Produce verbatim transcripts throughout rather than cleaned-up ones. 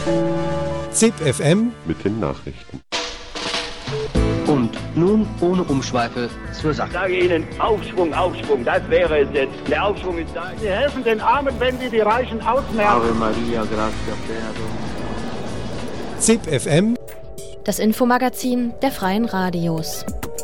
ZIP F M mit den Nachrichten. Und nun ohne Umschweife zur Sache. Ich sage Ihnen, Aufschwung, Aufschwung, das wäre es jetzt. Der Aufschwung ist da. Sie helfen den Armen, wenn Sie die Reichen ausmerzen. Ave Maria, gratia plena Dominus. ZIP F M, das Infomagazin der Freien Radios.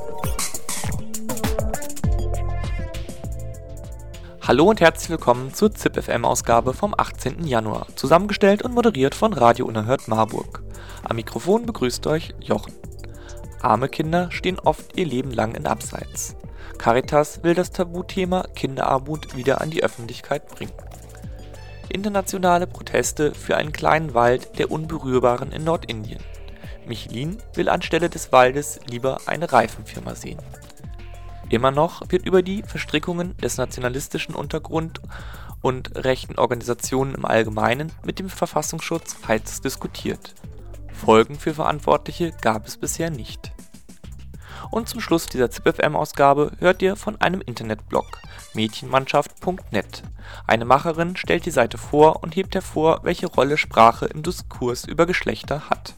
Hallo und herzlich willkommen zur ZIP F M-Ausgabe vom achtzehnten Januar, zusammengestellt und moderiert von Radio Unerhört Marburg. Am Mikrofon begrüßt euch Jochen. Arme Kinder stehen oft ihr Leben lang in Abseits. Caritas will das Tabuthema Kinderarmut wieder an die Öffentlichkeit bringen. Internationale Proteste für einen kleinen Wald der Unberührbaren in Nordindien. Michelin will anstelle des Waldes lieber eine Reifenfirma sehen. Immer noch wird über die Verstrickungen des nationalistischen Untergrund und rechten Organisationen im Allgemeinen mit dem Verfassungsschutz heiß diskutiert. Folgen für Verantwortliche gab es bisher nicht. Und zum Schluss dieser ZIP F M-Ausgabe hört ihr von einem Internetblog, mädchenmannschaft punkt net. Eine Macherin stellt die Seite vor und hebt hervor, welche Rolle Sprache im Diskurs über Geschlechter hat.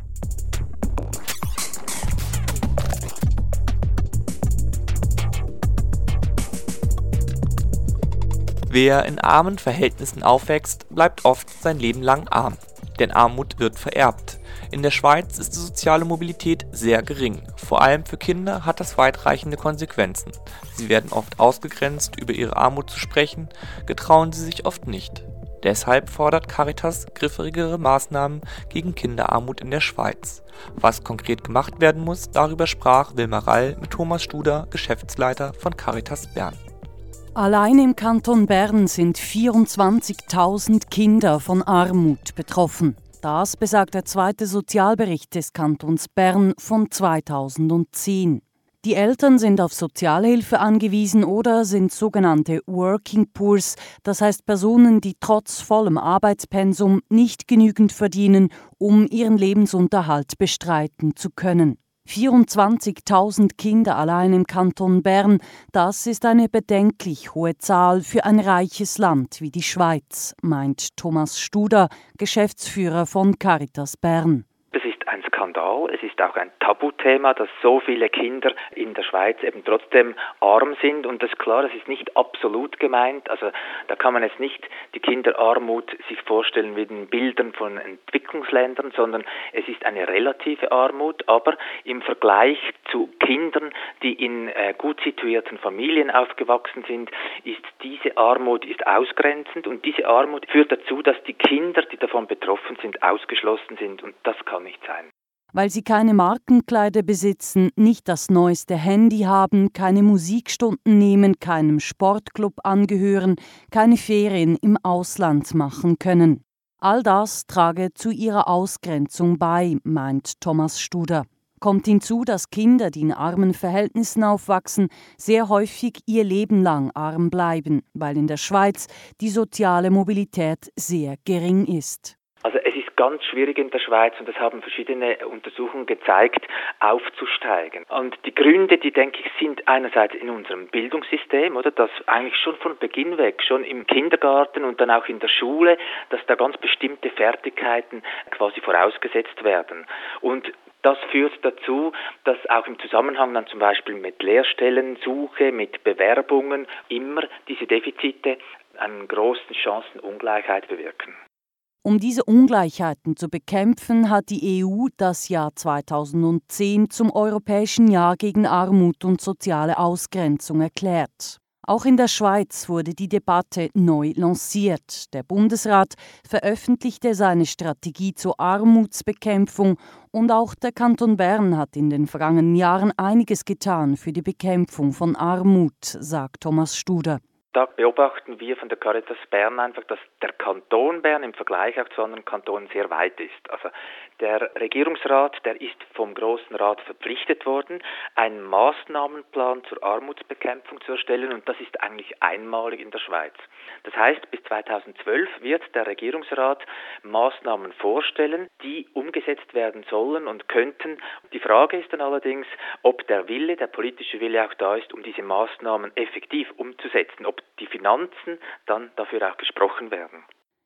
Wer in armen Verhältnissen aufwächst, bleibt oft sein Leben lang arm. Denn Armut wird vererbt. In der Schweiz ist die soziale Mobilität sehr gering. Vor allem für Kinder hat das weitreichende Konsequenzen. Sie werden oft ausgegrenzt, über ihre Armut zu sprechen, getrauen sie sich oft nicht. Deshalb fordert Caritas griffigere Maßnahmen gegen Kinderarmut in der Schweiz. Was konkret gemacht werden muss, darüber sprach Wilma Rall mit Thomas Studer, Geschäftsleiter von Caritas Bern. Allein im Kanton Bern sind vierundzwanzigtausend Kinder von Armut betroffen. Das besagt der zweite Sozialbericht des Kantons Bern von zweitausendzehn. Die Eltern sind auf Sozialhilfe angewiesen oder sind sogenannte Working Poors, das heißt Personen, die trotz vollem Arbeitspensum nicht genügend verdienen, um ihren Lebensunterhalt bestreiten zu können. vierundzwanzigtausend Kinder allein im Kanton Bern, das ist eine bedenklich hohe Zahl für ein reiches Land wie die Schweiz, meint Thomas Studer, Geschäftsführer von Caritas Bern. Es ist ein Skandal, es ist auch ein Tabuthema, dass so viele Kinder in der Schweiz eben trotzdem arm sind. Und das ist klar, das ist nicht absolut gemeint. Also da kann man jetzt nicht die Kinderarmut sich vorstellen wie den Bildern von Entwicklungsländern, sondern es ist eine relative Armut. Aber im Vergleich zu Kindern, die in äh, gut situierten Familien aufgewachsen sind, ist diese Armut ist ausgrenzend. Und diese Armut führt dazu, dass die Kinder, die davon betroffen sind, ausgeschlossen sind. Und das kann nicht sein. Weil sie keine Markenkleider besitzen, nicht das neueste Handy haben, keine Musikstunden nehmen, keinem Sportclub angehören, keine Ferien im Ausland machen können. All das trage zu ihrer Ausgrenzung bei, meint Thomas Studer. Kommt hinzu, dass Kinder, die in armen Verhältnissen aufwachsen, sehr häufig ihr Leben lang arm bleiben, weil in der Schweiz die soziale Mobilität sehr gering ist. Also es ist ganz schwierig in der Schweiz, und das haben verschiedene Untersuchungen gezeigt, aufzusteigen. Und die Gründe, die denke ich, sind einerseits in unserem Bildungssystem, oder, dass eigentlich schon von Beginn weg, schon im Kindergarten und dann auch in der Schule, dass da ganz bestimmte Fertigkeiten quasi vorausgesetzt werden. Und das führt dazu, dass auch im Zusammenhang dann zum Beispiel mit Lehrstellensuche, mit Bewerbungen immer diese Defizite eine große Chancenungleichheit bewirken. Um diese Ungleichheiten zu bekämpfen, hat die E U das Jahr zweitausendzehn zum Europäischen Jahr gegen Armut und soziale Ausgrenzung erklärt. Auch in der Schweiz wurde die Debatte neu lanciert. Der Bundesrat veröffentlichte seine Strategie zur Armutsbekämpfung und auch der Kanton Bern hat in den vergangenen Jahren einiges getan für die Bekämpfung von Armut, sagt Thomas Studer. Da beobachten wir von der Caritas Bern einfach, dass der Kanton Bern im Vergleich auch zu anderen Kantonen sehr weit ist. Also der Regierungsrat, der ist vom Grossen Rat verpflichtet worden, einen Maßnahmenplan zur Armutsbekämpfung zu erstellen, und das ist eigentlich einmalig in der Schweiz. Das heißt, bis zweitausendzwölf wird der Regierungsrat Maßnahmen vorstellen, die umgesetzt werden sollen und könnten. Die Frage ist dann allerdings, ob der Wille, der politische Wille auch da ist, um diese Maßnahmen effektiv umzusetzen, ob die Finanzen dann dafür auch gesprochen werden.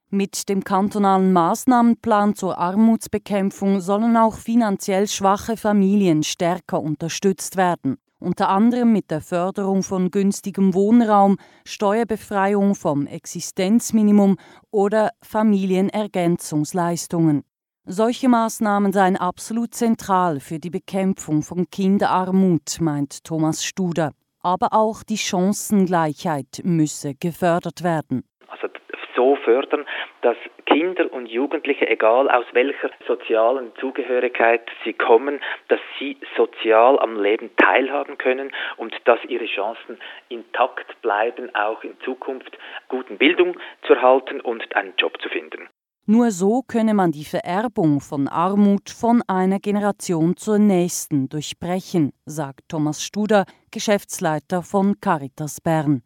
Mit dem kantonalen Maßnahmenplan zur Armutsbekämpfung sollen auch finanziell schwache Familien stärker unterstützt werden. Unter anderem mit der Förderung von günstigem Wohnraum, Steuerbefreiung vom Existenzminimum oder Familienergänzungsleistungen. Solche Maßnahmen seien absolut zentral für die Bekämpfung von Kinderarmut, meint Thomas Studer. Aber auch die Chancengleichheit müsse gefördert werden. Also so fördern, dass Kinder und Jugendliche, egal aus welcher sozialen Zugehörigkeit sie kommen, dass sie sozial am Leben teilhaben können und dass ihre Chancen intakt bleiben, auch in Zukunft guten Bildung zu erhalten und einen Job zu finden. Nur so könne man die Vererbung von Armut von einer Generation zur nächsten durchbrechen, sagt Thomas Studer, Geschäftsleiter von Caritas Bern.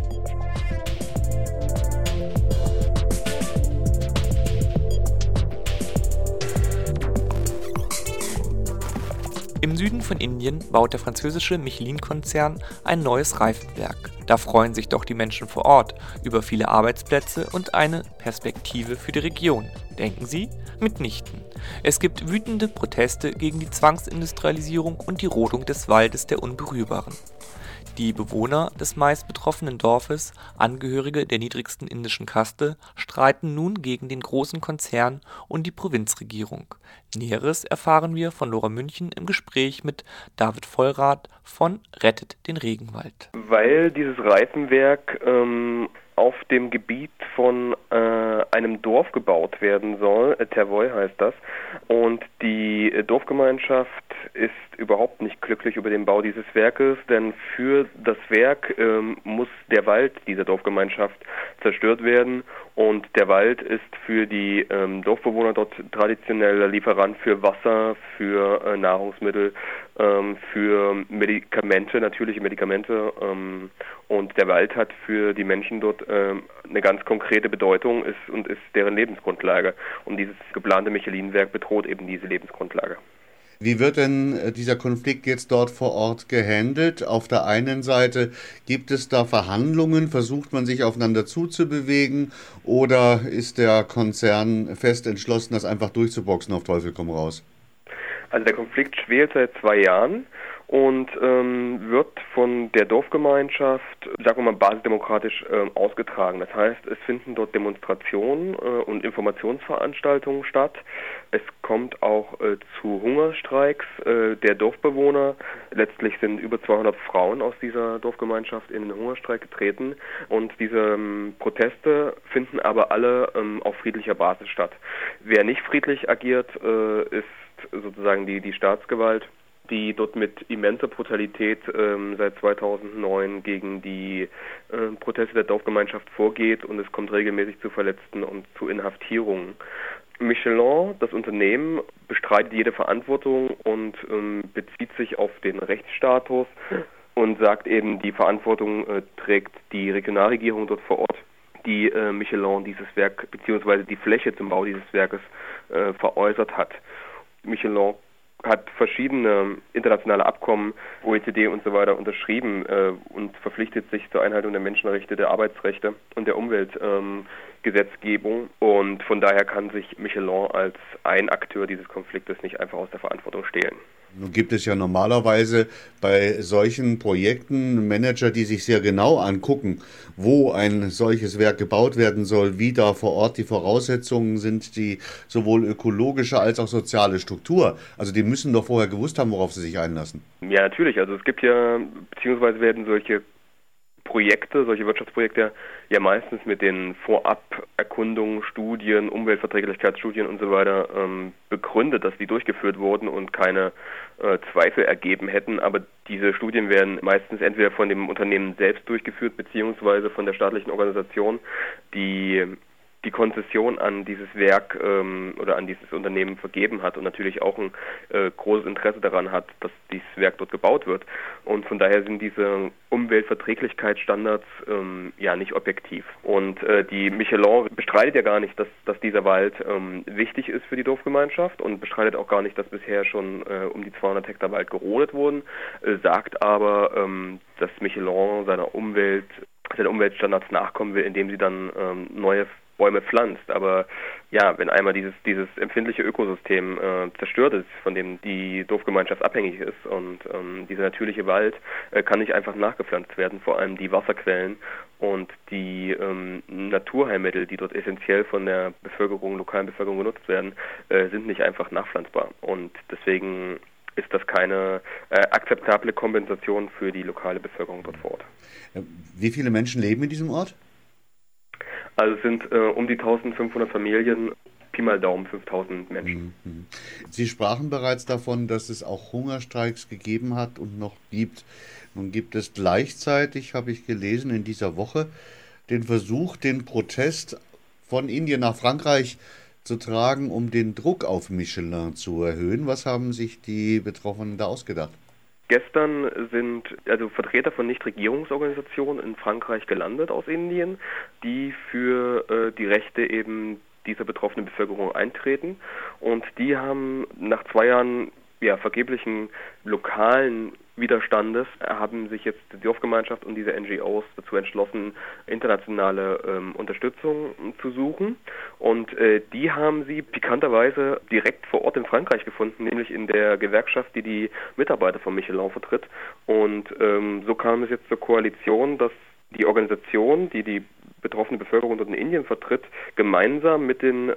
Im Süden von Indien baut der französische Michelin-Konzern ein neues Reifenwerk. Da freuen sich doch die Menschen vor Ort über viele Arbeitsplätze und eine Perspektive für die Region. Denken Sie? Mitnichten. Es gibt wütende Proteste gegen die Zwangsindustrialisierung und die Rodung des Waldes der Unberührbaren. Die Bewohner des meist betroffenen Dorfes, Angehörige der niedrigsten indischen Kaste, streiten nun gegen den großen Konzern und die Provinzregierung. Näheres erfahren wir von Lora München im Gespräch mit David Vollrath von Rettet den Regenwald. Weil dieses Reifenwerk ähm, auf dem Gebiet von äh, einem Dorf gebaut werden soll, Tervoy heißt das, und die Dorfgemeinschaft ist überhaupt nicht glücklich über den Bau dieses Werkes, denn für das Werk ähm, muss der Wald dieser Dorfgemeinschaft zerstört werden und der Wald ist für die ähm, Dorfbewohner dort traditioneller Lieferant für Wasser, für äh, Nahrungsmittel, ähm, für Medikamente, natürliche Medikamente ähm, und der Wald hat für die Menschen dort ähm, eine ganz konkrete Bedeutung ist und ist deren Lebensgrundlage und dieses geplante Michelin-Werk bedroht eben diese Lebensgrundlage. Wie wird denn dieser Konflikt jetzt dort vor Ort gehandelt? Auf der einen Seite gibt es da Verhandlungen, versucht man sich aufeinander zuzubewegen oder ist der Konzern fest entschlossen, das einfach durchzuboxen auf Teufel komm raus? Also der Konflikt schwelt seit zwei Jahren und ähm, wird von der Dorfgemeinschaft, sagen wir mal, basisdemokratisch äh, ausgetragen. Das heißt, es finden dort Demonstrationen äh, und Informationsveranstaltungen statt. Es kommt auch äh, zu Hungerstreiks äh, der Dorfbewohner. Letztlich sind über zweihundert Frauen aus dieser Dorfgemeinschaft in den Hungerstreik getreten und diese ähm, Proteste finden aber alle ähm, auf friedlicher Basis statt. Wer nicht friedlich agiert, äh, ist sozusagen die, die Staatsgewalt, die dort mit immenser Brutalität ähm, seit zweitausendneun gegen die äh, Proteste der Dorfgemeinschaft vorgeht und es kommt regelmäßig zu Verletzten und zu Inhaftierungen. Michelin, das Unternehmen, bestreitet jede Verantwortung und ähm, bezieht sich auf den Rechtsstatus und sagt eben, die Verantwortung äh, trägt die Regionalregierung dort vor Ort, die äh, Michelin dieses Werk bzw. die Fläche zum Bau dieses Werkes äh, veräußert hat. Michelin hat verschiedene internationale Abkommen, O E C D und so weiter unterschrieben äh, und verpflichtet sich zur Einhaltung der Menschenrechte, der Arbeitsrechte und der Umweltgesetzgebung. Ähm, und von daher kann sich Michelin als ein Akteur dieses Konfliktes nicht einfach aus der Verantwortung stehlen. Nun gibt es ja normalerweise bei solchen Projekten Manager, die sich sehr genau angucken, wo ein solches Werk gebaut werden soll, wie da vor Ort die Voraussetzungen sind, die sowohl ökologische als auch soziale Struktur. Also die müssen doch vorher gewusst haben, worauf sie sich einlassen. Ja, natürlich. Also es gibt ja, beziehungsweise werden solche Projekte, solche Wirtschaftsprojekte ja meistens mit den Voraberkundungen, Studien, Umweltverträglichkeitsstudien und so weiter ähm, begründet, dass die durchgeführt wurden und keine äh, Zweifel ergeben hätten. Aber diese Studien werden meistens entweder von dem Unternehmen selbst durchgeführt, beziehungsweise von der staatlichen Organisation, die die Konzession an dieses Werk ähm, oder an dieses Unternehmen vergeben hat und natürlich auch ein äh, großes Interesse daran hat, dass dieses Werk dort gebaut wird. Und von daher sind diese Umweltverträglichkeitsstandards ähm, ja nicht objektiv. Und äh, die Michelin bestreitet ja gar nicht, dass, dass dieser Wald ähm, wichtig ist für die Dorfgemeinschaft und bestreitet auch gar nicht, dass bisher schon äh, um die zweihundert Hektar Wald gerodet wurden, äh, sagt aber, ähm, dass Michelin seiner Umwelt, seinen Umweltstandards nachkommen will, indem sie dann ähm, neue Bäume pflanzt. Aber ja, wenn einmal dieses dieses empfindliche Ökosystem äh, zerstört ist, von dem die Dorfgemeinschaft abhängig ist, und ähm, dieser natürliche Wald äh, kann nicht einfach nachgepflanzt werden, vor allem die Wasserquellen und die ähm, Naturheilmittel, die dort essentiell von der Bevölkerung, lokalen Bevölkerung genutzt werden, äh, sind nicht einfach nachpflanzbar. Und deswegen ist das keine äh, akzeptable Kompensation für die lokale Bevölkerung dort vor Ort. Wie viele Menschen leben in diesem Ort? Also es sind äh, um die eintausendfünfhundert Familien, Pi mal Daumen fünftausend Menschen. Mhm. Sie sprachen bereits davon, dass es auch Hungerstreiks gegeben hat und noch gibt. Nun gibt es gleichzeitig, habe ich gelesen, in dieser Woche den Versuch, den Protest von Indien nach Frankreich zu tragen, um den Druck auf Michelin zu erhöhen. Was haben sich die Betroffenen da ausgedacht? Gestern sind also Vertreter von Nichtregierungsorganisationen in Frankreich gelandet aus Indien, die für äh, die Rechte eben dieser betroffenen Bevölkerung eintreten. Und die haben nach zwei Jahren ja, vergeblichen lokalen Widerstandes haben sich jetzt die Dorfgemeinschaft und diese N G Os dazu entschlossen, internationale ähm, Unterstützung zu suchen. Und äh, die haben sie pikanterweise direkt vor Ort in Frankreich gefunden, nämlich in der Gewerkschaft, die die Mitarbeiter von Michelin vertritt. Und ähm, so kam es jetzt zur Koalition, dass die Organisation, die die betroffene Bevölkerung dort in Indien vertritt, gemeinsam mit den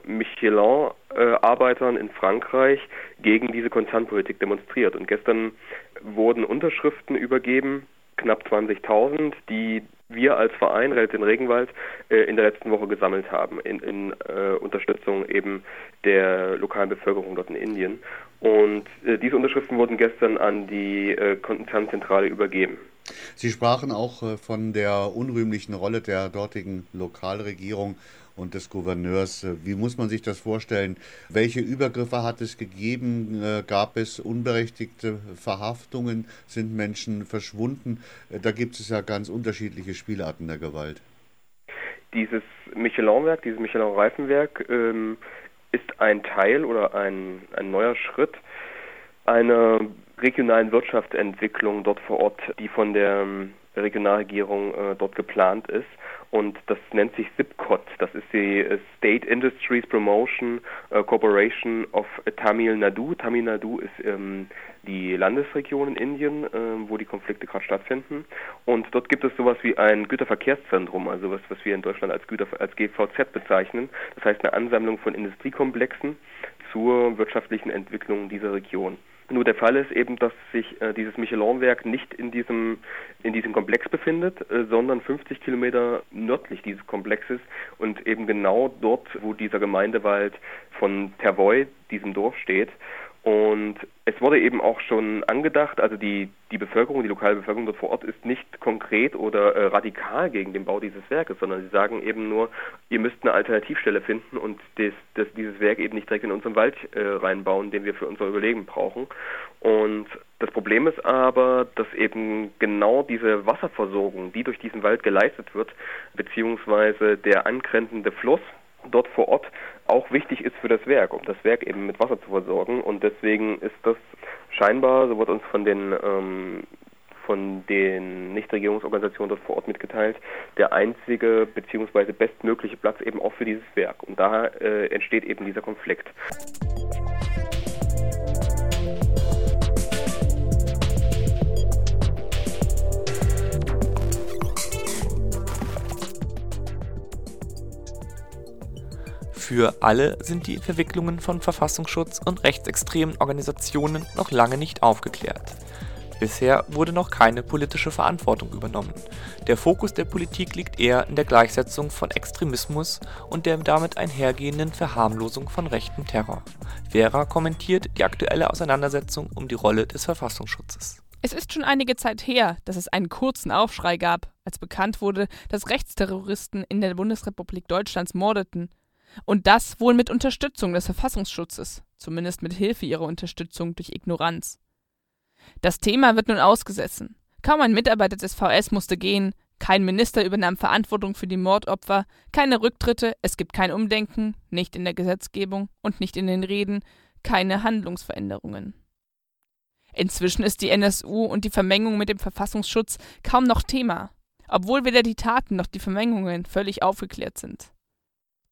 Michelin-Arbeitern in Frankreich gegen diese Konzernpolitik demonstriert. Und gestern wurden Unterschriften übergeben, knapp zwanzigtausend, die wir als Verein Rettet den Regenwald äh, in der letzten Woche gesammelt haben, in, in äh, Unterstützung eben der lokalen Bevölkerung dort in Indien. Und äh, diese Unterschriften wurden gestern an die äh, Konzernzentrale übergeben. Sie sprachen auch äh, von der unrühmlichen Rolle der dortigen Lokalregierung und des Gouverneurs. Wie muss man sich das vorstellen? Welche Übergriffe hat es gegeben? Äh, gab es unberechtigte Verhaftungen? Sind Menschen verschwunden? Äh, da gibt es ja ganz unterschiedliche Spielarten der Gewalt. Dieses Michelin-Werk, dieses Michelin-Reifenwerk ähm, ist ein Teil oder ein, ein neuer Schritt einer regionalen Wirtschaftsentwicklung dort vor Ort, die von der Regionalregierung äh, dort geplant ist. Und das nennt sich SIPCOT. Das ist die State Industries Promotion äh, Corporation of Tamil Nadu. Tamil Nadu ist ähm, die Landesregion in Indien, äh, wo die Konflikte gerade stattfinden. Und dort gibt es sowas wie ein Güterverkehrszentrum, also was, was wir in Deutschland als, Güter, als G V Z bezeichnen. Das heißt eine Ansammlung von Industriekomplexen zur wirtschaftlichen Entwicklung dieser Region. Nur der Fall ist eben, dass sich äh, dieses Michelin-Werk nicht in diesem in diesem Komplex befindet, äh, sondern fünfzig Kilometer nördlich dieses Komplexes und eben genau dort, wo dieser Gemeindewald von Tervoy, diesem Dorf, steht. Und es wurde eben auch schon angedacht, also die, die Bevölkerung, die lokale Bevölkerung dort vor Ort ist nicht konkret oder äh, radikal gegen den Bau dieses Werkes, sondern sie sagen eben nur, ihr müsst eine Alternativstelle finden und das, das, dieses Werk eben nicht direkt in unseren Wald äh, reinbauen, den wir für unser Überleben brauchen. Und das Problem ist aber, dass eben genau diese Wasserversorgung, die durch diesen Wald geleistet wird, beziehungsweise der angrenzende Fluss dort vor Ort auch wichtig ist für das Werk, um das Werk eben mit Wasser zu versorgen. Und deswegen ist das scheinbar, so wird uns von den ähm, von den Nichtregierungsorganisationen dort vor Ort mitgeteilt, der einzige bzw. bestmögliche Platz eben auch für dieses Werk. Und da äh, entsteht eben dieser Konflikt. Für alle sind die Verwicklungen von Verfassungsschutz und rechtsextremen Organisationen noch lange nicht aufgeklärt. Bisher wurde noch keine politische Verantwortung übernommen. Der Fokus der Politik liegt eher in der Gleichsetzung von Extremismus und der damit einhergehenden Verharmlosung von rechtem Terror. Vera kommentiert die aktuelle Auseinandersetzung um die Rolle des Verfassungsschutzes. Es ist schon einige Zeit her, dass es einen kurzen Aufschrei gab, als bekannt wurde, dass Rechtsterroristen in der Bundesrepublik Deutschlands mordeten. Und das wohl mit Unterstützung des Verfassungsschutzes, zumindest mit Hilfe ihrer Unterstützung durch Ignoranz. Das Thema wird nun ausgesessen. Kaum ein Mitarbeiter des V S musste gehen, kein Minister übernahm Verantwortung für die Mordopfer, keine Rücktritte, es gibt kein Umdenken, nicht in der Gesetzgebung und nicht in den Reden, keine Handlungsveränderungen. Inzwischen ist die N S U und die Vermengung mit dem Verfassungsschutz kaum noch Thema, obwohl weder die Taten noch die Vermengungen völlig aufgeklärt sind.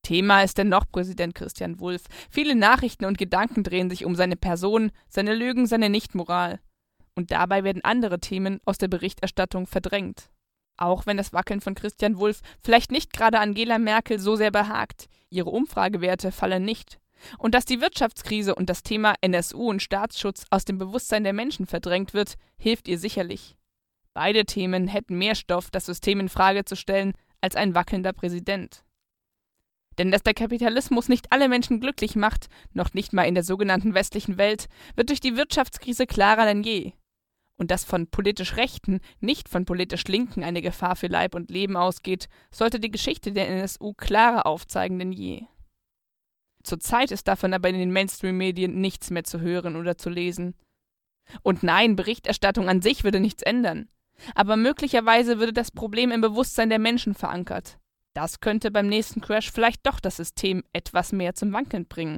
Thema ist der noch Präsident Christian Wulff. Viele Nachrichten und Gedanken drehen sich um seine Person, seine Lügen, seine Nichtmoral. Und dabei werden andere Themen aus der Berichterstattung verdrängt. Auch wenn das Wackeln von Christian Wulff vielleicht nicht gerade Angela Merkel so sehr behagt, ihre Umfragewerte fallen nicht. Und dass die Wirtschaftskrise und das Thema N S U und Staatsschutz aus dem Bewusstsein der Menschen verdrängt wird, hilft ihr sicherlich. Beide Themen hätten mehr Stoff, das System in Frage zu stellen, als ein wackelnder Präsident. Denn dass der Kapitalismus nicht alle Menschen glücklich macht, noch nicht mal in der sogenannten westlichen Welt, wird durch die Wirtschaftskrise klarer denn je. Und dass von politisch Rechten, nicht von politisch Linken eine Gefahr für Leib und Leben ausgeht, sollte die Geschichte der N S U klarer aufzeigen denn je. Zurzeit ist davon aber in den Mainstream-Medien nichts mehr zu hören oder zu lesen. Und nein, Berichterstattung an sich würde nichts ändern. Aber möglicherweise würde das Problem im Bewusstsein der Menschen verankert. Das könnte beim nächsten Crash vielleicht doch das System etwas mehr zum Wankeln bringen.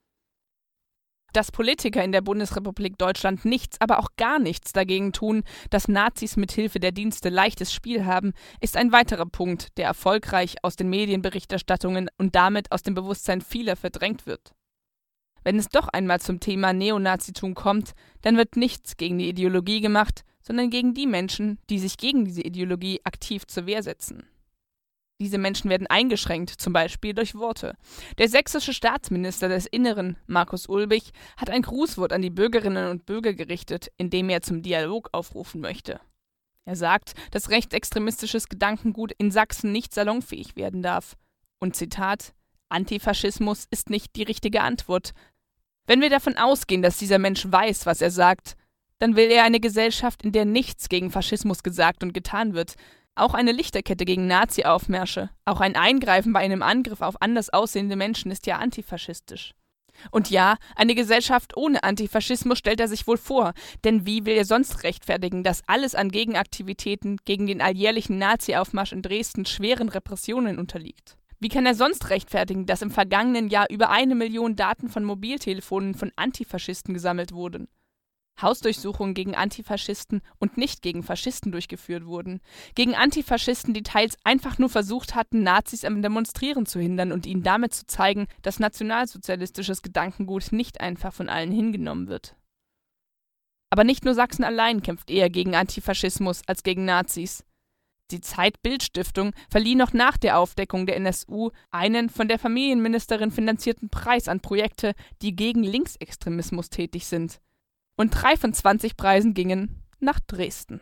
Dass Politiker in der Bundesrepublik Deutschland nichts, aber auch gar nichts dagegen tun, dass Nazis mit Hilfe der Dienste leichtes Spiel haben, ist ein weiterer Punkt, der erfolgreich aus den Medienberichterstattungen und damit aus dem Bewusstsein vieler verdrängt wird. Wenn es doch einmal zum Thema Neonazitum kommt, dann wird nichts gegen die Ideologie gemacht, sondern gegen die Menschen, die sich gegen diese Ideologie aktiv zur Wehr setzen. Diese Menschen werden eingeschränkt, zum Beispiel durch Worte. Der sächsische Staatsminister des Inneren, Markus Ulbich, hat ein Grußwort an die Bürgerinnen und Bürger gerichtet, in dem er zum Dialog aufrufen möchte. Er sagt, dass rechtsextremistisches Gedankengut in Sachsen nicht salonfähig werden darf. Und Zitat: Antifaschismus ist nicht die richtige Antwort. Wenn wir davon ausgehen, dass dieser Mensch weiß, was er sagt, dann will er eine Gesellschaft, in der nichts gegen Faschismus gesagt und getan wird. Auch eine Lichterkette gegen Nazi-Aufmärsche, auch ein Eingreifen bei einem Angriff auf anders aussehende Menschen ist ja antifaschistisch. Und ja, eine Gesellschaft ohne Antifaschismus stellt er sich wohl vor, denn wie will er sonst rechtfertigen, dass alles an Gegenaktivitäten gegen den alljährlichen Nazi-Aufmarsch in Dresden schweren Repressionen unterliegt? Wie kann er sonst rechtfertigen, dass im vergangenen Jahr über eine Million Daten von Mobiltelefonen von Antifaschisten gesammelt wurden? Hausdurchsuchungen gegen Antifaschisten und nicht gegen Faschisten durchgeführt wurden. Gegen Antifaschisten, die teils einfach nur versucht hatten, Nazis am Demonstrieren zu hindern und ihnen damit zu zeigen, dass nationalsozialistisches Gedankengut nicht einfach von allen hingenommen wird. Aber nicht nur Sachsen allein kämpft eher gegen Antifaschismus als gegen Nazis. Die Zeit-Bild-Stiftung verlieh noch nach der Aufdeckung der N S U einen von der Familienministerin finanzierten Preis an Projekte, die gegen Linksextremismus tätig sind. Und drei von zwanzig Preisen gingen nach Dresden.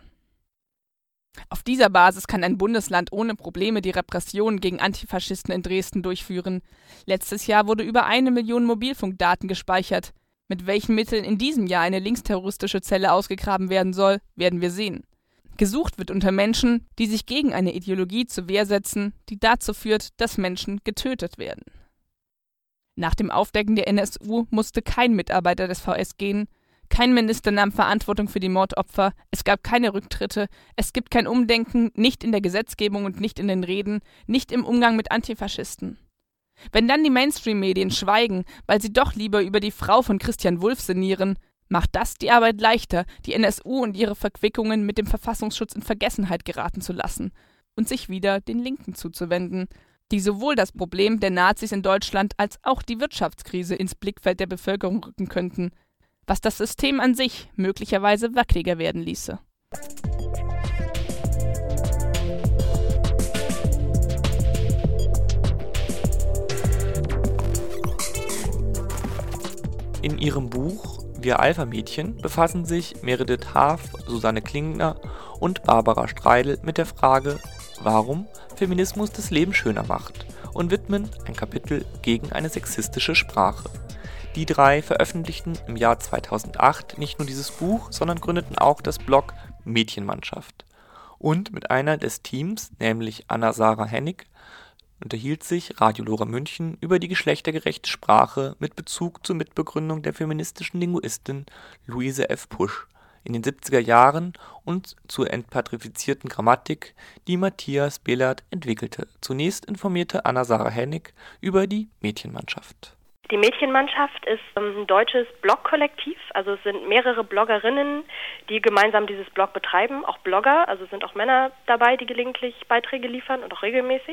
Auf dieser Basis kann ein Bundesland ohne Probleme die Repressionen gegen Antifaschisten in Dresden durchführen. Letztes Jahr wurde über eine Million Mobilfunkdaten gespeichert. Mit welchen Mitteln in diesem Jahr eine linksterroristische Zelle ausgegraben werden soll, werden wir sehen. Gesucht wird unter Menschen, die sich gegen eine Ideologie zur Wehr setzen, die dazu führt, dass Menschen getötet werden. Nach dem Aufdecken der N S U musste kein Mitarbeiter des V S gehen. Kein Minister nahm Verantwortung für die Mordopfer, es gab keine Rücktritte, es gibt kein Umdenken, nicht in der Gesetzgebung und nicht in den Reden, nicht im Umgang mit Antifaschisten. Wenn dann die Mainstream-Medien schweigen, weil sie doch lieber über die Frau von Christian Wulff sinnieren, macht das die Arbeit leichter, die N S U und ihre Verquickungen mit dem Verfassungsschutz in Vergessenheit geraten zu lassen und sich wieder den Linken zuzuwenden, die sowohl das Problem der Nazis in Deutschland als auch die Wirtschaftskrise ins Blickfeld der Bevölkerung rücken könnten, was das System an sich möglicherweise wackeliger werden ließe. In ihrem Buch Wir Alpha-Mädchen befassen sich Meredith Haaf, Susanne Klingner und Barbara Streidel mit der Frage, warum Feminismus das Leben schöner macht, und widmen ein Kapitel gegen eine sexistische Sprache. Die drei veröffentlichten im Jahr zweitausendacht nicht nur dieses Buch, sondern gründeten auch das Blog Mädchenmannschaft. Und mit einer des Teams, nämlich Anna-Sarah Hennig, unterhielt sich Radio Lora München über die geschlechtergerechte Sprache mit Bezug zur Mitbegründung der feministischen Linguistin Luise F. Pusch in den siebziger Jahren und zur entpatrifizierten Grammatik, die Matthias Behlert entwickelte. Zunächst informierte Anna-Sarah Hennig über die Mädchenmannschaft. Die Mädchenmannschaft ist ein deutsches Blog-Kollektiv, also es sind mehrere Bloggerinnen, die gemeinsam dieses Blog betreiben, auch Blogger, also sind auch Männer dabei, die gelegentlich Beiträge liefern und auch regelmäßig.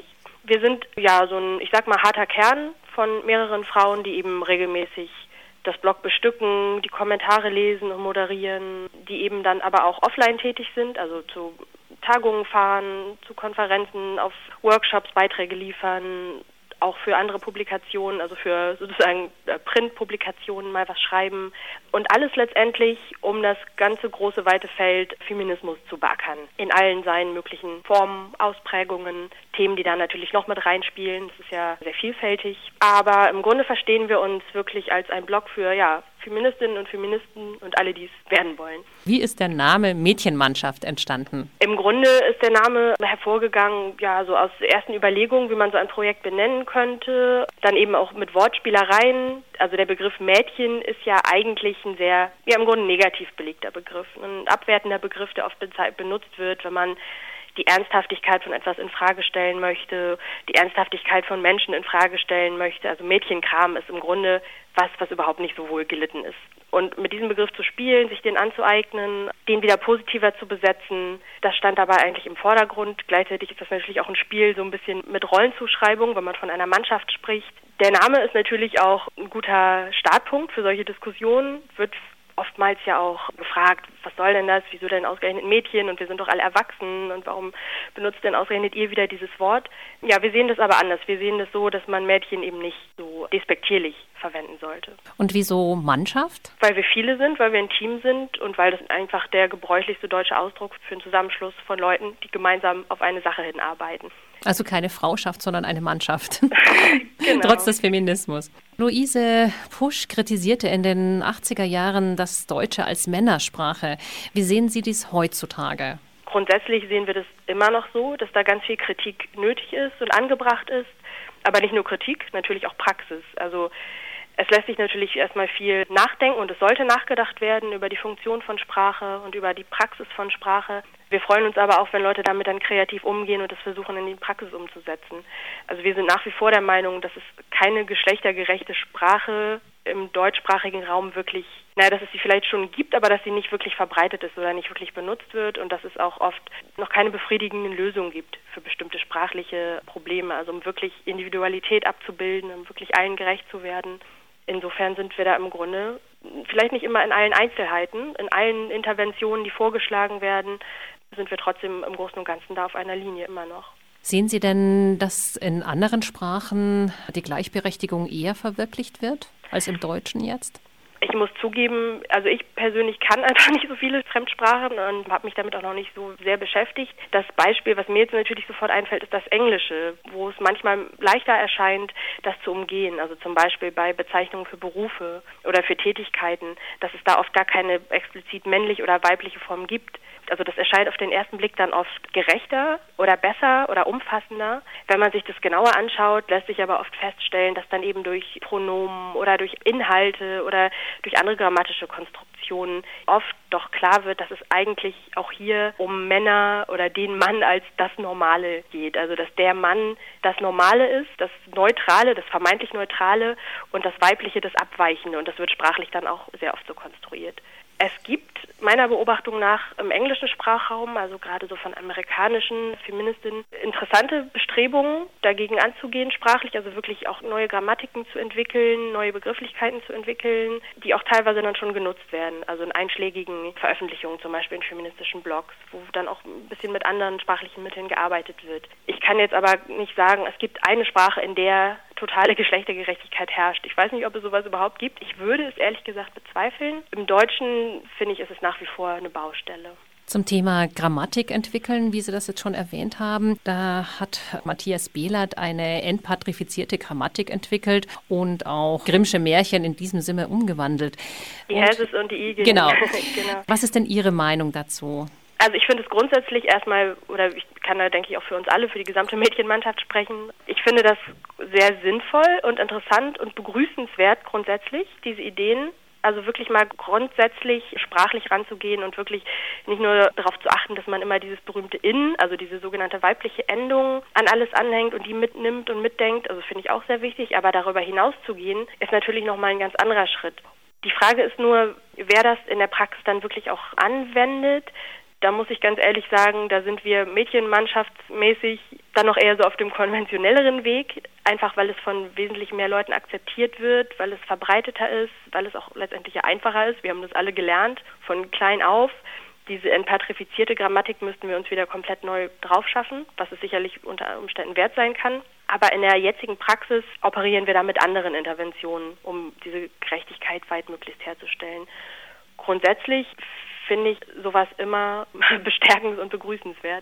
Wir sind ja so ein, ich sag mal, harter Kern von mehreren Frauen, die eben regelmäßig das Blog bestücken, die Kommentare lesen und moderieren, die eben dann aber auch offline tätig sind, also zu Tagungen fahren, zu Konferenzen, auf Workshops Beiträge liefern, auch für andere Publikationen, also für sozusagen Printpublikationen mal was schreiben und alles letztendlich, um das ganze große, weite Feld Feminismus zu beackern. In allen seinen möglichen Formen, Ausprägungen, Themen, die da natürlich noch mit reinspielen. Das ist ja sehr vielfältig. Aber im Grunde verstehen wir uns wirklich als ein Blog für, ja, Feministinnen und Feministen und alle, die es werden wollen. Wie ist der Name Mädchenmannschaft entstanden? Im Grunde ist der Name hervorgegangen, ja, so aus ersten Überlegungen, wie man so ein Projekt benennen könnte. Dann eben auch mit Wortspielereien. Also der Begriff Mädchen ist ja eigentlich ein sehr, ja, im Grunde negativ belegter Begriff. Ein abwertender Begriff, der oft benutzt wird, wenn man die Ernsthaftigkeit von etwas in Frage stellen möchte, die Ernsthaftigkeit von Menschen in Frage stellen möchte. Also Mädchenkram ist im Grunde was, was überhaupt nicht so wohl gelitten ist. Und mit diesem Begriff zu spielen, sich den anzueignen, den wieder positiver zu besetzen, das stand dabei eigentlich im Vordergrund. Gleichzeitig ist das natürlich auch ein Spiel so ein bisschen mit Rollenzuschreibung, wenn man von einer Mannschaft spricht. Der Name ist natürlich auch ein guter Startpunkt für solche Diskussionen, wird oftmals ja auch gefragt, was soll denn das, wieso denn ausgerechnet Mädchen und wir sind doch alle erwachsen und warum benutzt denn ausgerechnet ihr wieder dieses Wort? Ja, wir sehen das aber anders. Wir sehen das so, dass man Mädchen eben nicht so despektierlich verwenden sollte. Und wieso Mannschaft? Weil wir viele sind, weil wir ein Team sind und weil das einfach der gebräuchlichste deutsche Ausdruck für einen Zusammenschluss von Leuten, die gemeinsam auf eine Sache hinarbeiten. Also keine Frauschaft, sondern eine Mannschaft. Genau. Trotz des Feminismus. Luise Pusch kritisierte in den achtziger Jahren das Deutsche als Männersprache. Wie sehen Sie dies heutzutage? Grundsätzlich sehen wir das immer noch so, dass da ganz viel Kritik nötig ist und angebracht ist. Aber nicht nur Kritik, natürlich auch Praxis. Also es lässt sich natürlich erstmal viel nachdenken und es sollte nachgedacht werden über die Funktion von Sprache und über die Praxis von Sprache. Wir freuen uns aber auch, wenn Leute damit dann kreativ umgehen und das versuchen in die Praxis umzusetzen. Also wir sind nach wie vor der Meinung, dass es keine geschlechtergerechte Sprache im deutschsprachigen Raum wirklich, naja, dass es sie vielleicht schon gibt, aber dass sie nicht wirklich verbreitet ist oder nicht wirklich benutzt wird und dass es auch oft noch keine befriedigenden Lösungen gibt für bestimmte sprachliche Probleme, also um wirklich Individualität abzubilden, um wirklich allen gerecht zu werden. Insofern sind wir da im Grunde, vielleicht nicht immer in allen Einzelheiten, in allen Interventionen, die vorgeschlagen werden, sind wir trotzdem im Großen und Ganzen da auf einer Linie immer noch. Sehen Sie denn, dass in anderen Sprachen die Gleichberechtigung eher verwirklicht wird als im Deutschen jetzt? Ich muss zugeben, also ich persönlich kann einfach nicht so viele Fremdsprachen und habe mich damit auch noch nicht so sehr beschäftigt. Das Beispiel, was mir jetzt natürlich sofort einfällt, ist das Englische, wo es manchmal leichter erscheint, das zu umgehen. Also zum Beispiel bei Bezeichnungen für Berufe oder für Tätigkeiten, dass es da oft gar keine explizit männliche oder weibliche Form gibt. Also das erscheint auf den ersten Blick dann oft gerechter oder besser oder umfassender. Wenn man sich das genauer anschaut, lässt sich aber oft feststellen, dass dann eben durch Pronomen oder durch Inhalte oder durch andere grammatische Konstruktionen oft doch klar wird, dass es eigentlich auch hier um Männer oder den Mann als das Normale geht. Also dass der Mann das Normale ist, das Neutrale, das vermeintlich Neutrale und das Weibliche das Abweichende. Und das wird sprachlich dann auch sehr oft so konstruiert. Es gibt meiner Beobachtung nach im englischen Sprachraum, also gerade so von amerikanischen Feministinnen, interessante Bestrebungen, dagegen anzugehen sprachlich, also wirklich auch neue Grammatiken zu entwickeln, neue Begrifflichkeiten zu entwickeln, die auch teilweise dann schon genutzt werden, also in einschlägigen Veröffentlichungen, zum Beispiel in feministischen Blogs, wo dann auch ein bisschen mit anderen sprachlichen Mitteln gearbeitet wird. Ich kann jetzt aber nicht sagen, es gibt eine Sprache, in der totale Geschlechtergerechtigkeit herrscht. Ich weiß nicht, ob es sowas überhaupt gibt. Ich würde es ehrlich gesagt bezweifeln. Im Deutschen, finde ich, ist es nach wie vor eine Baustelle. Zum Thema Grammatik entwickeln, wie Sie das jetzt schon erwähnt haben, da hat Matthias Behlert eine entpatrifizierte Grammatik entwickelt und auch Grimmsche Märchen in diesem Sinne umgewandelt. Die Häses und die Igel. Genau. Genau. Was ist denn Ihre Meinung dazu? Also ich finde es grundsätzlich erstmal, oder ich kann da denke ich auch für uns alle, für die gesamte Mädchenmannschaft sprechen, ich finde das sehr sinnvoll und interessant und begrüßenswert grundsätzlich, diese Ideen. Also wirklich mal grundsätzlich sprachlich ranzugehen und wirklich nicht nur darauf zu achten, dass man immer dieses berühmte In, also diese sogenannte weibliche Endung an alles anhängt und die mitnimmt und mitdenkt. Also finde ich auch sehr wichtig, aber darüber hinaus zu gehen, ist natürlich nochmal ein ganz anderer Schritt. Die Frage ist nur, wer das in der Praxis dann wirklich auch anwendet. Da muss ich ganz ehrlich sagen, da sind wir mädchenmannschaftsmäßig dann noch eher so auf dem konventionelleren Weg, einfach weil es von wesentlich mehr Leuten akzeptiert wird, weil es verbreiteter ist, weil es auch letztendlich einfacher ist. Wir haben das alle gelernt, von klein auf. Diese entpatrifizierte Grammatik müssten wir uns wieder komplett neu drauf schaffen, was es sicherlich unter Umständen wert sein kann. Aber in der jetzigen Praxis operieren wir da mit anderen Interventionen, um diese Gerechtigkeit weitmöglichst herzustellen. Grundsätzlich finde ich sowas immer bestärkend und begrüßenswert.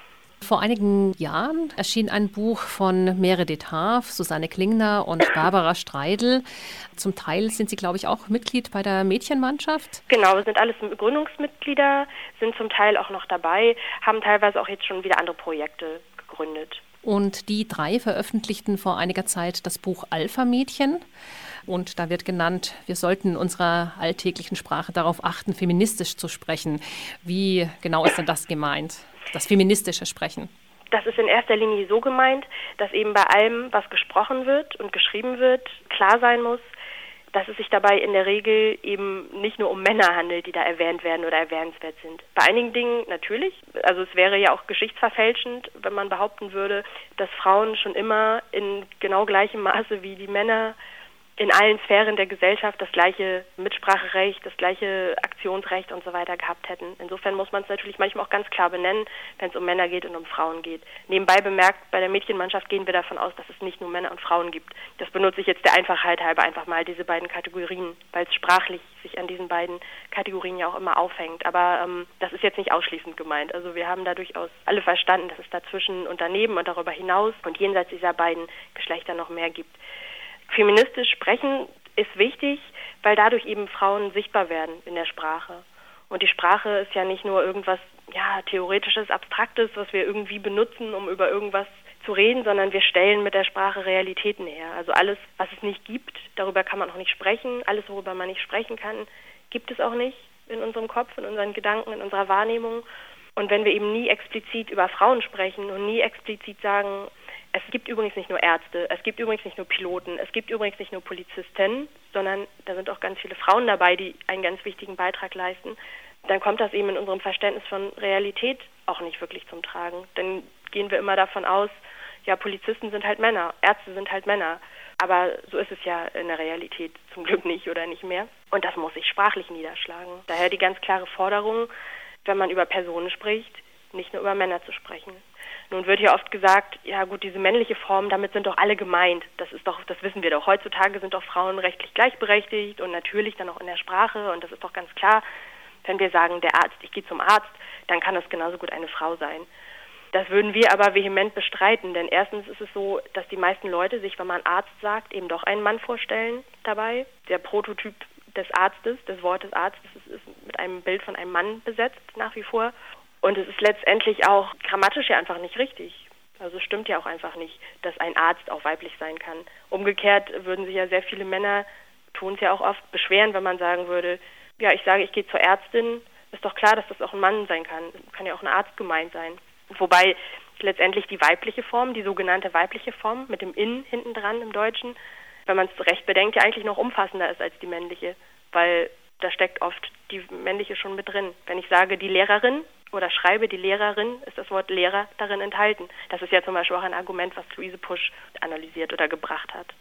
Vor einigen Jahren erschien ein Buch von Meredith Haaf, Susanne Klingner und Barbara Streidel. Zum Teil sind Sie, glaube ich, auch Mitglied bei der Mädchenmannschaft. Genau, wir sind alles Gründungsmitglieder, sind zum Teil auch noch dabei, haben teilweise auch jetzt schon wieder andere Projekte gegründet. Und die drei veröffentlichten vor einiger Zeit das Buch Alpha-Mädchen. Und da wird genannt, wir sollten in unserer alltäglichen Sprache darauf achten, feministisch zu sprechen. Wie genau ist denn das gemeint, das feministische Sprechen? Das ist in erster Linie so gemeint, dass eben bei allem, was gesprochen wird und geschrieben wird, klar sein muss, dass es sich dabei in der Regel eben nicht nur um Männer handelt, die da erwähnt werden oder erwähnenswert sind. Bei einigen Dingen natürlich, also es wäre ja auch geschichtsverfälschend, wenn man behaupten würde, dass Frauen schon immer in genau gleichem Maße wie die Männer in allen Sphären der Gesellschaft das gleiche Mitspracherecht, das gleiche Aktionsrecht und so weiter gehabt hätten. Insofern muss man es natürlich manchmal auch ganz klar benennen, wenn es um Männer geht und um Frauen geht. Nebenbei bemerkt, bei der Mädchenmannschaft gehen wir davon aus, dass es nicht nur Männer und Frauen gibt. Das benutze ich jetzt der Einfachheit halber einfach mal, diese beiden Kategorien, weil es sprachlich sich an diesen beiden Kategorien ja auch immer aufhängt. Aber ähm, das ist jetzt nicht ausschließend gemeint. Also wir haben da durchaus alle verstanden, dass es dazwischen und daneben und darüber hinaus und jenseits dieser beiden Geschlechter noch mehr gibt. Feministisch sprechen ist wichtig, weil dadurch eben Frauen sichtbar werden in der Sprache. Und die Sprache ist ja nicht nur irgendwas ja, Theoretisches, Abstraktes, was wir irgendwie benutzen, um über irgendwas zu reden, sondern wir stellen mit der Sprache Realitäten her. Also alles, was es nicht gibt, darüber kann man auch nicht sprechen. Alles, worüber man nicht sprechen kann, gibt es auch nicht in unserem Kopf, in unseren Gedanken, in unserer Wahrnehmung. Und wenn wir eben nie explizit über Frauen sprechen und nie explizit sagen, es gibt übrigens nicht nur Ärzte, es gibt übrigens nicht nur Piloten, es gibt übrigens nicht nur Polizisten, sondern da sind auch ganz viele Frauen dabei, die einen ganz wichtigen Beitrag leisten, dann kommt das eben in unserem Verständnis von Realität auch nicht wirklich zum Tragen. Dann gehen wir immer davon aus, ja, Polizisten sind halt Männer, Ärzte sind halt Männer. Aber so ist es ja in der Realität zum Glück nicht oder nicht mehr. Und das muss sich sprachlich niederschlagen. Daher die ganz klare Forderung, wenn man über Personen spricht, nicht nur über Männer zu sprechen. Nun wird hier oft gesagt, ja gut, diese männliche Form, damit sind doch alle gemeint. Das ist doch, das wissen wir doch. Heutzutage sind doch Frauen rechtlich gleichberechtigt und natürlich dann auch in der Sprache. Und das ist doch ganz klar, wenn wir sagen, der Arzt, ich gehe zum Arzt, dann kann das genauso gut eine Frau sein. Das würden wir aber vehement bestreiten, denn erstens ist es so, dass die meisten Leute sich, wenn man Arzt sagt, eben doch einen Mann vorstellen dabei. Der Prototyp des Arztes, des Wortes Arzt, ist, ist mit einem Bild von einem Mann besetzt nach wie vor. Und es ist letztendlich auch grammatisch ja einfach nicht richtig. Also es stimmt ja auch einfach nicht, dass ein Arzt auch weiblich sein kann. Umgekehrt würden sich ja sehr viele Männer, tun es ja auch oft, beschweren, wenn man sagen würde, ja, ich sage, ich gehe zur Ärztin, ist doch klar, dass das auch ein Mann sein kann. Kann ja auch ein Arzt gemeint sein. Wobei letztendlich die weibliche Form, die sogenannte weibliche Form mit dem In hinten dran im Deutschen, wenn man es recht bedenkt, ja eigentlich noch umfassender ist als die männliche, weil da steckt oft die männliche schon mit drin. Wenn ich sage die Lehrerin oder schreibe die Lehrerin, ist das Wort Lehrer darin enthalten. Das ist ja zum Beispiel auch ein Argument, was Luise Pusch analysiert oder gebracht hat.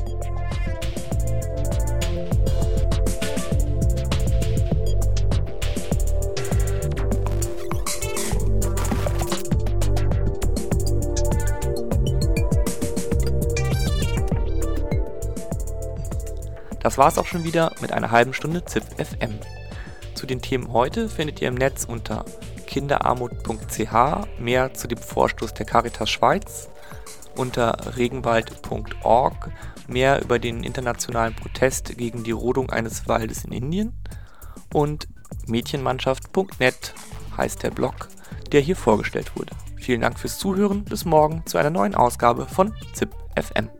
Das war's auch schon wieder mit einer halben Stunde Z I P F M. Zu den Themen heute findet ihr im Netz unter kinderarmut punkt c h mehr zu dem Vorstoß der Caritas Schweiz, unter regenwald punkt org mehr über den internationalen Protest gegen die Rodung eines Waldes in Indien und mädchenmannschaft punkt net heißt der Blog, der hier vorgestellt wurde. Vielen Dank fürs Zuhören, bis morgen zu einer neuen Ausgabe von Z I P F M.